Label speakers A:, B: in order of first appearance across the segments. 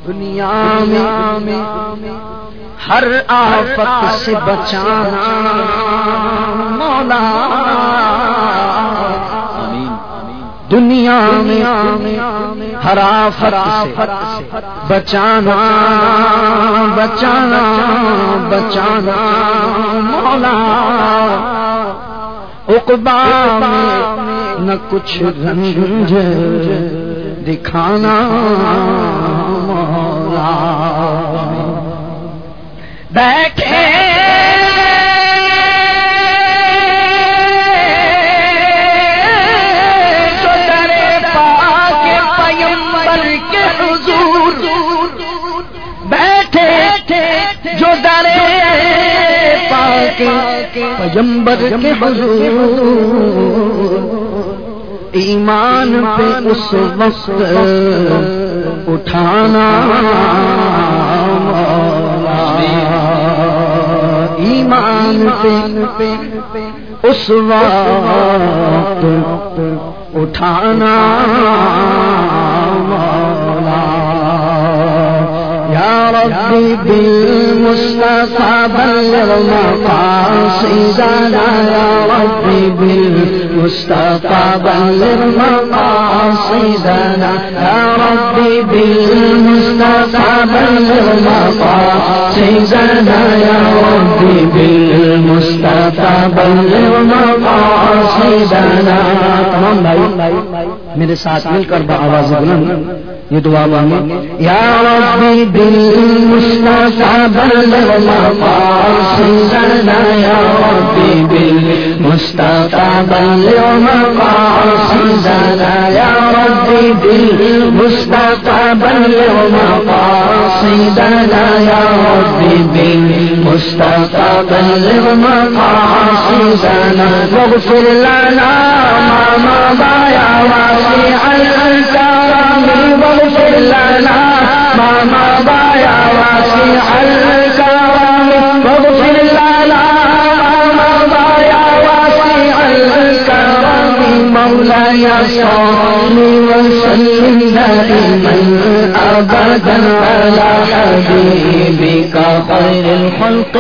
A: دنیا میں ہر آفت سے بچانا مولا، دنیا میں ہر آفت سے بچانا بچانا بچانا مولا، عقبا میں نہ کچھ رنج دکھانا مولا، بیٹھے جو در پاک پیغمبر کے حضور، بیٹھے جو در پاک پیغمبر کے حضور، ایمان پہ اس وقت اٹھانا مولا، ایمان پہ اس وقت اٹھانا مولا، یا ربی بالمصطفیٰ بلغ مقاصدنا، یا ربی بالمصطفیٰ بلغ مقاصدنا، یا ربی بالمصطفیٰ بلغ مقاصدنا، یا ربی بالمصطفیٰ بلغ مقاصدنا۔ تمام بھائی میرے ساتھ مل کر بآواز بلند یہ دعا مانگیں، یا ربی بالمصطفیٰ بلغ مقاصدنا، یا ربی بالمصطفیٰ بلغ مقاصدنا، یا ربی بالمصطفیٰ بلغ مقاصدنا، یا ربی بالمصطفیٰ بلغ مقاصدنا، واغفر لنا ما مضى يا واسع الكرم، واغفر لنا ما مضى يا واسع الكرم، واغفر لنا ما مضى يا واسع الكرم، مولاي صل وسلم دائما ابدا على حبيبك خير الخلق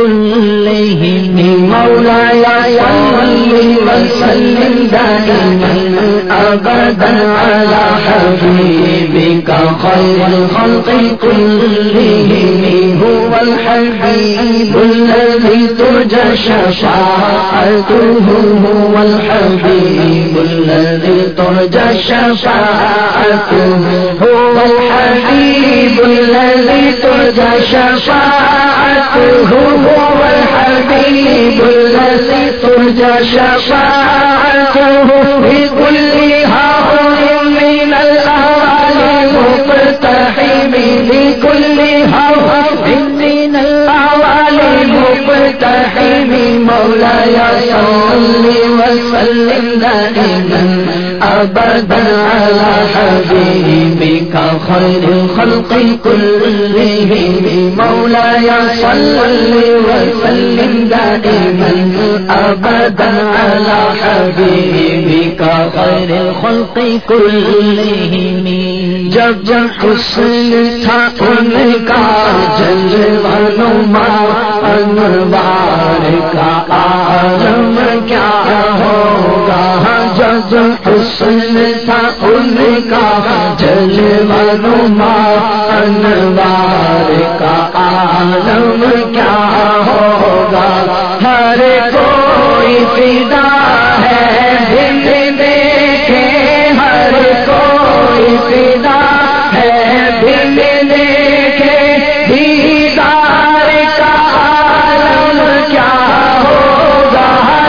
A: كلهم، مولاي صل وسلم دائما ابدا على حبيبك خير الخلق كلهم، هو الحبيب الذي ترجى شفاعته، هو الحبيب الذي ترجى شفاعته، هو الحبيب الذي ترجى شفاعته، هو الحبيب الذي ترجى شفاعته، بكل هول من الأهوال مقتحم، بكل هول من الأهوال مقتحم، مولاي صل وسلم دائما ابدا على حبيبك خير الخلق كلهم، مولاي صل وسلم دائما ابدا على حبيبك خير الخلق كلهم، جب حسن تھا ان کا جلوہ نما، انوار کا عالم کیا ہوگا، جب حسن تھا ان کا جلوہ نما، انوار کا عالم کیا ہوگا، ہر کوئی فدا ہے دل دیکھے، ہر کوئی فدا ہے دل دیکھے، دیدار کا عالم کیا ہوگا،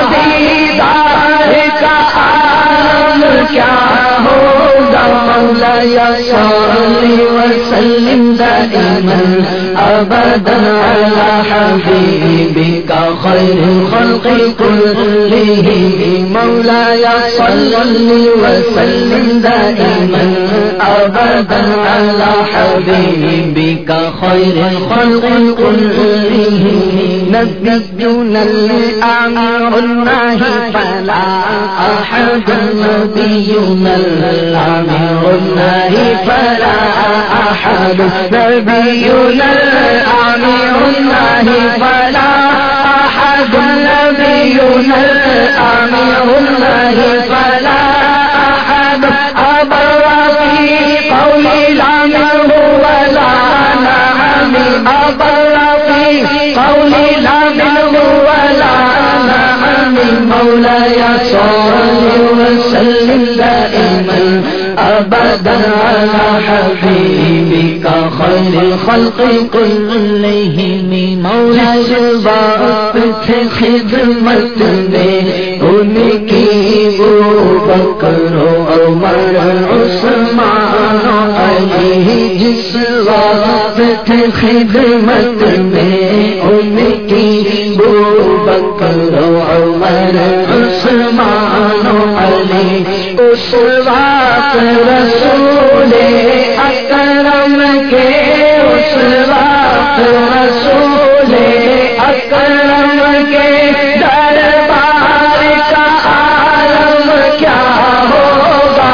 A: دیدار کا عالم کیا ہوگا، مولاي صل وسلم دائما ابدا على حبيبك خير الخلق كلهم، مولاي صل وسلم دائما ابدا على حبيبك خير الخلق كلهم، نبينا الامر الناهي فلا احد، نبينا الامر الناهي فلا احد، أحد نبينا الأمير الله فلا أحد نبينا الأمير الله فلا أحد أبر في قولي لا منه ولا نعم أبر في قولي لا منه ولا نعم مولاي صل وسلم دائما أبدا على حبيبك خير الخلق كلهم مولاي وقت خدمت میں ان کی ابو بکر عمر عثمان علی جس وقت خدمت میں ان کی ابو بکر عمر عثمان علی اس وقت رسول اکرم کے اس وقت رسول اکرم کے دربار کا عالم کیا ہوگا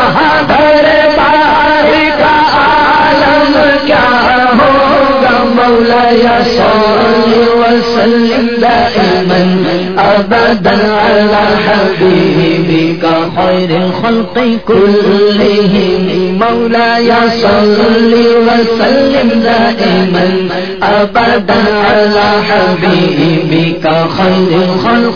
A: دربار کا عالم کیا ہوگا مولاي صل وسلم دائما أبدا على حبيبك خير الخلق كلهم مولاي صل وسلم دائما أبدا على حبيبك خير الخلق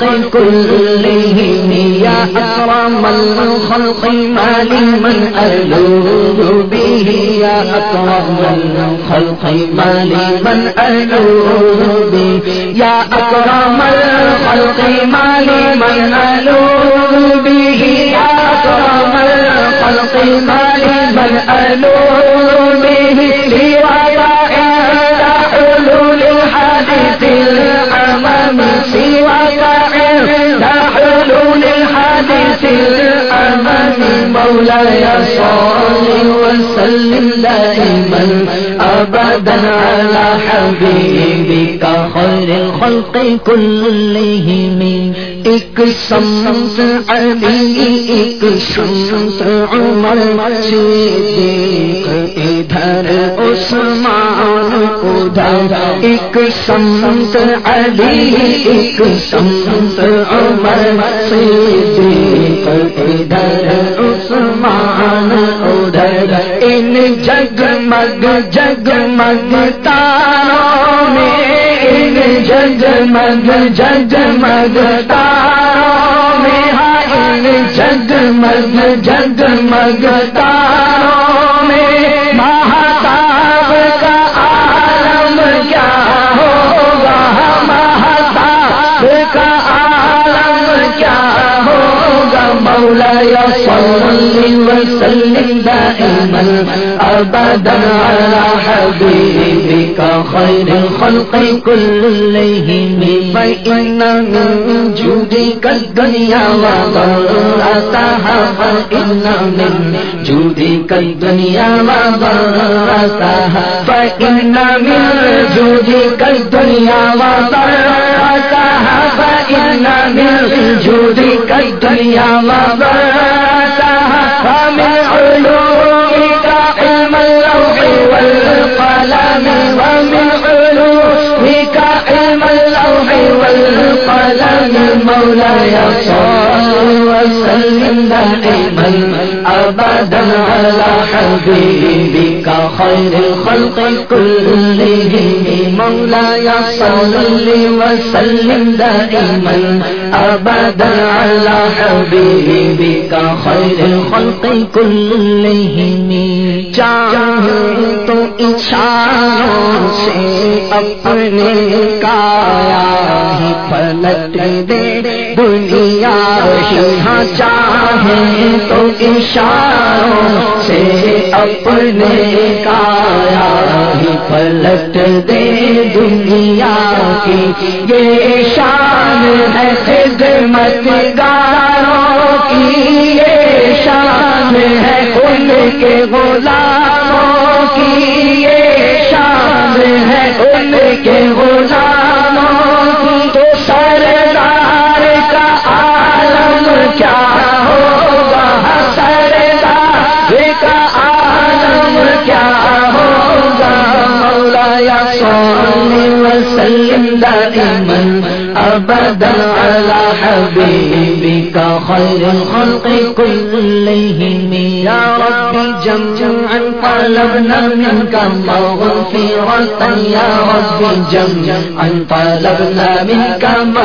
A: كلهم يا أكرم الخلق ما لمن ألوذ به يا أكرم الخلق ما لمن ألوذ به يا أكرم الخلق ما لمن ألوذ به يا أكرم الخلق ما لمن ألوذ به سواك عند حلول الحادث الأمام سواك عند حلول الحادث الأمام مولاي صل وسلم دائما أبدا على حبيبك خير الخلق كلهم ایک سمت علی ایک سمت عمر صدیق ادھر عثمان ادھر ایک سمت علی ایک سمت عمر صدیق ادھر عثمان ادھر ان جگمگ جگمگ تاروں میں ان جگمگ جگمگ تاروں میں ان جگمگ جگمگ تاروں میں مہتاب کا عالم کیا ہوگا مہتاب کا عالم کیا ہوگا مولاي صل وسلم دائما أبدا على حبيبك خير الخلق كلهم فإن من جودك الدنيا وضرتها فإن من جودك الدنيا وضرتها فإن من جودك الدنيا وضرتها فإن من جودك الدنيا وضرتها فمن علومك علم اللوح والقلم ومن علومك علم اللوح والقلم مولاي صل وسلم دائما أبدا على حبيبك خير الخلق كلهم مولاي صل وسلم دائما أبدا على حبيبك خير الخلق كلهم چاہے تو اشاروں سے اپنے کایا ہی پلٹ دے دنیا ہاں چاہے تو اشاروں سے اپنے کایا ہی پلٹ دے دنیا کی یہ شان ہے خدمت گاروں کی یہ شان ہے ان کے غلاموں کی یہ شان ہے ان کے غلاموں کی تو سردار کا عالم کیا ہوگا سردار کا عالم کیا ہوگا دائما أبدا على حبيبك خير الخلق كلهم يا رب جمعا طلبنا منك مغفرة يا رب جمعا طلبنا منك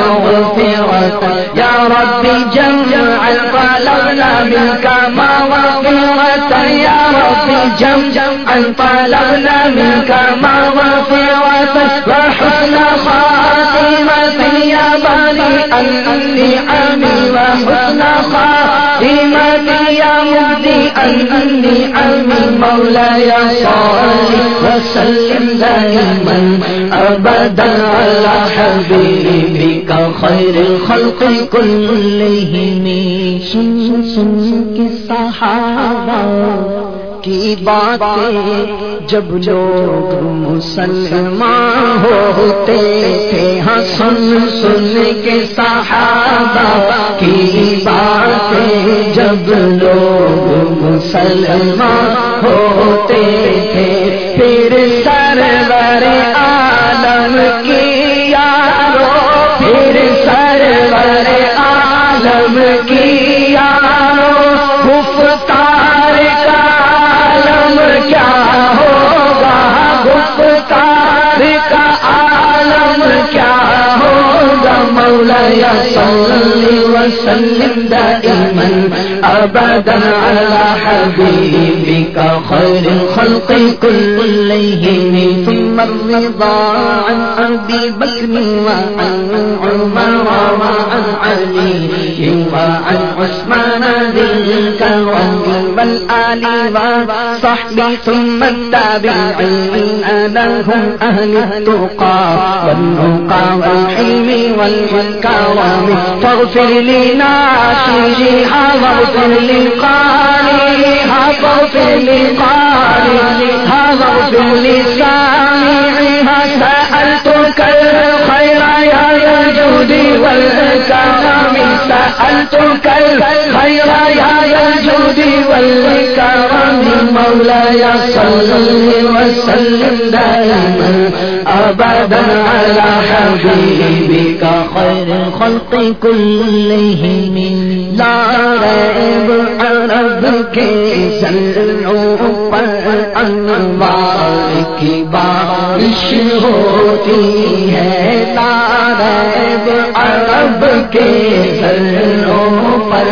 A: مغفرة يا رب جمعا طلبنا منك مغفرة يا رب جمعا طلبنا منك مغفرة وحسن خاتمة يا بارئ النعم وحسن خاتمة يا مبدئ النعم مولاي صل وسلم دائما أبدا على حبيبك خير الخلق كلهم سن کے صحابہ کی باتیں جب لوگ مسلمان ہوتے تھے ہاں سن کے صحابہ کی باتیں جب لوگ مسلمان ہوتے تھے پھر سرور عالم کی یارو پھر سرور عالم کی یارو گفتار کا عالم کیا ہوگا گفتار کا عالم کیا ہوگا مولاي صل وسلم دائما أبدا على حبيبك خير الخلق كلهم ثم الرضا عن أبي بكر وعن عمر وعن علي وعن عثمان ذي الكرم والآل وصحبه ثم التابعين لهم أهل التقى والنقى والحلم والكرم فاغفر لناشرها واغفر لقارئها واغفر لقارئها واغفر لسامعها سألتك الخير يا ذا الجود والكرم سألتك الخير يا ذا الجود والكرم مولاي صل وسلم دائما أبدا على حبيبك خير الخلق كلهم لا ريب عرب کے زرعوں پر انوار کی بارش ہوتی ہے لا ريب عرب کے زرعوں پر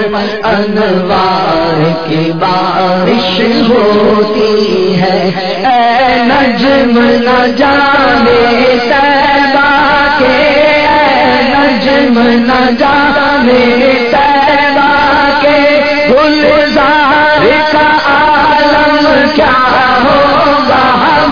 A: انوار کی بارش ہوتی ہے اے نجم نہ جانے طیبہ کے اے نجم نہ جانے طیبہ کے گلزار کا عالم کیا ہوگا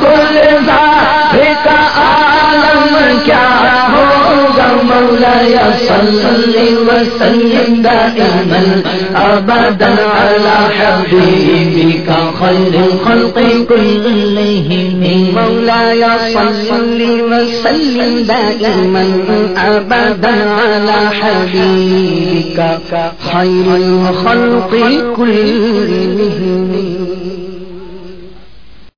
A: گلزار کا عالم کیا ہوگا مولاي صل وسلم دائما أبدا على حبيبك خير الخلق كلهم مولاي صل وسلم دائما أبدا على حبيبك خير الخلق كلهم